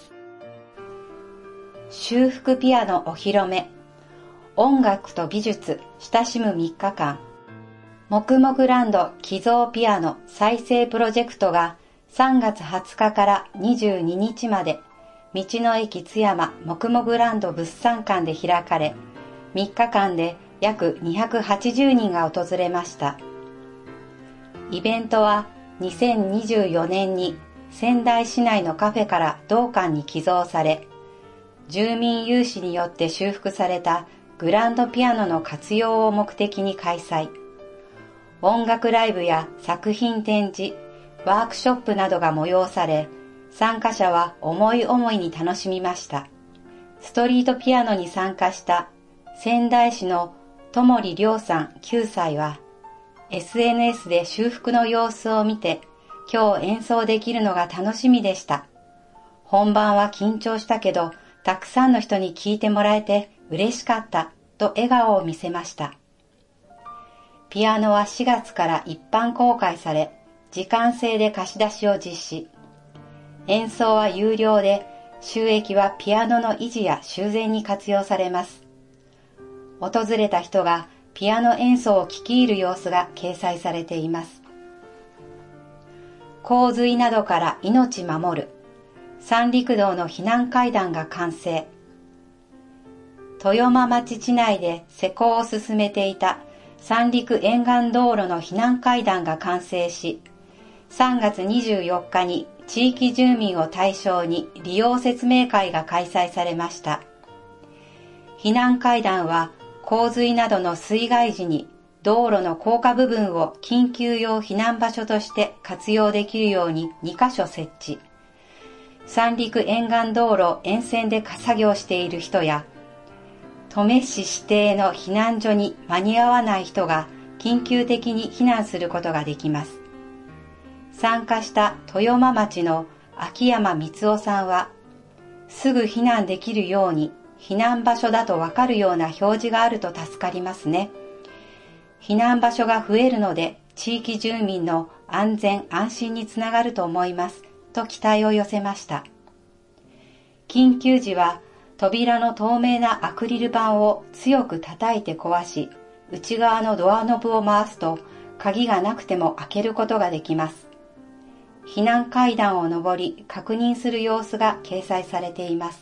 修復ピアノお披露目。音楽と美術親しむみっかかん。もくもくランド寄贈ピアノ再生プロジェクトがさんがつはつかからにじゅうににちまで道の駅津山もくもくランド物産館で開かれ、みっかかんで約にひゃくはちじゅうにんが訪れました。イベントはにせんにじゅうよねんに仙台市内のカフェから同館に寄贈され、住民有志によって修復されたグランドピアノの活用を目的に開催。音楽ライブや作品展示、ワークショップなどが催され、参加者は思い思いに楽しみました。ストリートピアノに参加した仙台市の友利亮さんきゅうさいは、エスエヌエス で修復の様子を見て、今日演奏できるのが楽しみでした。本番は緊張したけど、たくさんの人に聴いてもらえて嬉しかったと笑顔を見せました。ピアノはしがつから一般公開され、時間制で貸し出しを実施。演奏は有料で、収益はピアノの維持や修繕に活用されます。訪れた人がピアノ演奏を聴き入る様子が掲載されています。洪水などから命守る。三陸道の避難階段が完成。豊間町地内で施工を進めていた三陸沿岸道路の避難階段が完成し、さんがつにじゅうよっかに地域住民を対象に利用説明会が開催されました。避難階段は洪水などの水害時に道路の高架部分を緊急用避難場所として活用できるようににカ所設置。三陸沿岸道路沿線で作業している人や、登米市指定の避難所に間に合わない人が緊急的に避難することができます。参加した豊間町の秋山光夫さんは、すぐ避難できるように避難場所だとわかるような表示があると助かりますね。避難場所が増えるので地域住民の安全安心につながると思いますと期待を寄せました。緊急時は扉の透明なアクリル板を強く叩いて壊し、内側のドアノブを回すと鍵がなくても開けることができます。避難階段を上り確認する様子が掲載されています。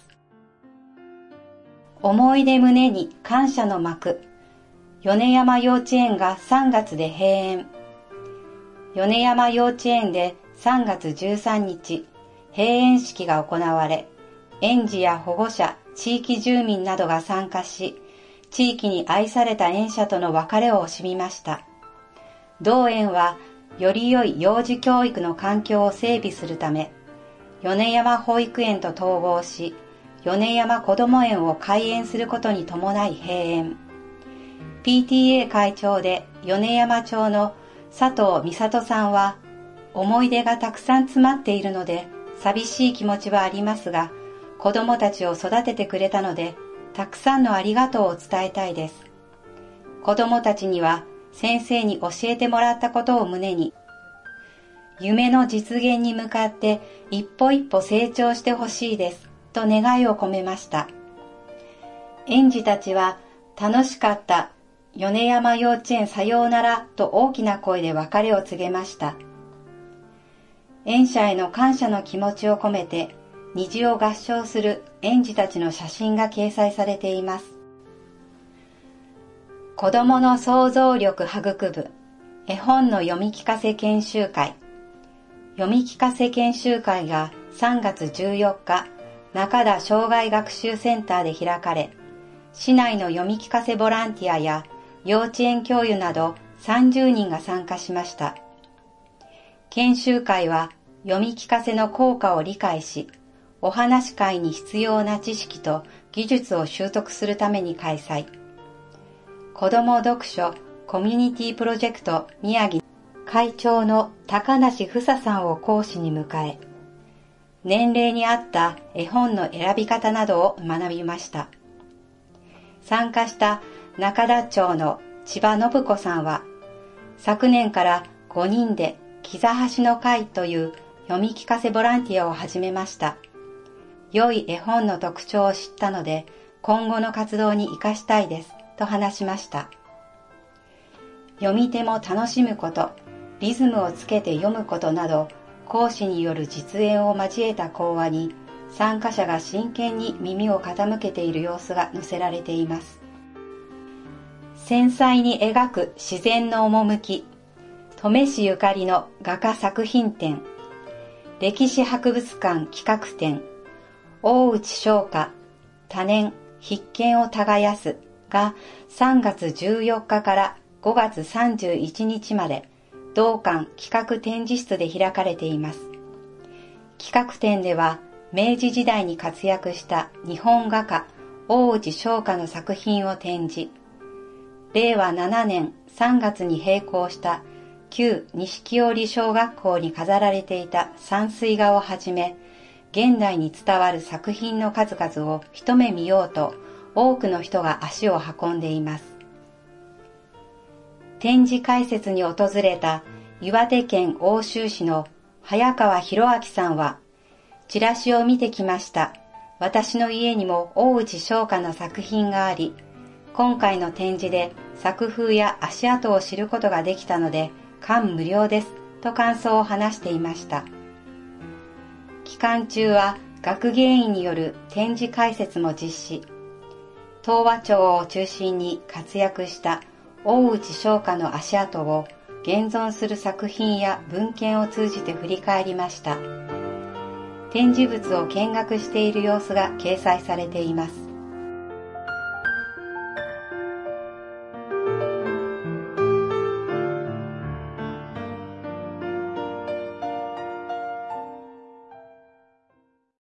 思い出胸に感謝の幕。米山幼稚園がさんがつで閉園。米山幼稚園でさんがつじゅうさんにち、閉園式が行われ、園児や保護者、地域住民などが参加し、地域に愛された園舎との別れを惜しみました。同園は、より良い幼児教育の環境を整備するため、米山保育園と統合し、米山こども園を開園することに伴い閉園。ピーティーエー 会長で米山町の佐藤美里さんは、思い出がたくさん詰まっているので、寂しい気持ちはありますが、子どもたちを育ててくれたので、たくさんのありがとうを伝えたいです。子どもたちには、先生に教えてもらったことを胸に、夢の実現に向かって一歩一歩成長してほしいです、と願いを込めました。園児たちは、楽しかった、米山幼稚園さようならと大きな声で別れを告げました。園舎への感謝の気持ちを込めて、虹を合唱する園児たちの写真が掲載されています。子どもの想像力育む絵本の読み聞かせ研修会。読み聞かせ研修会がさんがつじゅうよっか、中田障害学習センターで開かれ、市内の読み聞かせボランティアや幼稚園教諭などさんじゅうにんが参加しました。研修会は読み聞かせの効果を理解し、お話し会に必要な知識と技術を習得するために開催。子ども読書コミュニティプロジェクト宮城会長の高梨ふささんを講師に迎え、年齢に合った絵本の選び方などを学びました。参加した中田町の千葉信子さんは、昨年からごにんでキザハシの会という読み聞かせボランティアを始めました。良い絵本の特徴を知ったので、今後の活動に生かしたいです。と話しました。読み手も楽しむこと、リズムをつけて読むことなど、講師による実演を交えた講話に、参加者が真剣に耳を傾けている様子が載せられています。繊細に描く自然の趣、登米市ゆかりの画家作品展、歴史博物館企画展、大内翔歌、多年必見を耕す、がさんがつじゅうよっかからごがつさんじゅういちにちまで同館企画展示室で開かれています。企画展では明治時代に活躍した日本画家大内翔歌の作品を展示、れいわななねんさんがつに閉校した旧錦織小学校に飾られていた山水画をはじめ、現代に伝わる作品の数々を一目見ようと多くの人が足を運んでいます。展示解説に訪れた岩手県奥州市の早川博明さんは、チラシを見てきました。私の家にも大内翔歌の作品があり、今回の展示で作風や足跡を知ることができたので感無量ですと感想を話していました。期間中は学芸員による展示解説も実施。東和町を中心に活躍した大内翔歌の足跡を現存する作品や文献を通じて振り返りました。 展示物を見学している様子が掲載されています。